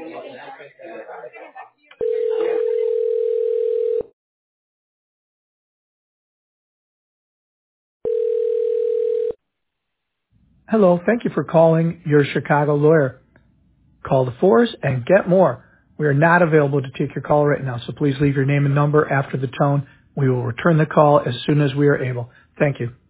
Hello, thank you for calling your Chicago lawyer. Call the force and get more. We are not available to take your call right now, so please leave your name and number after the tone. We will return the call as soon as we are able. Thank you.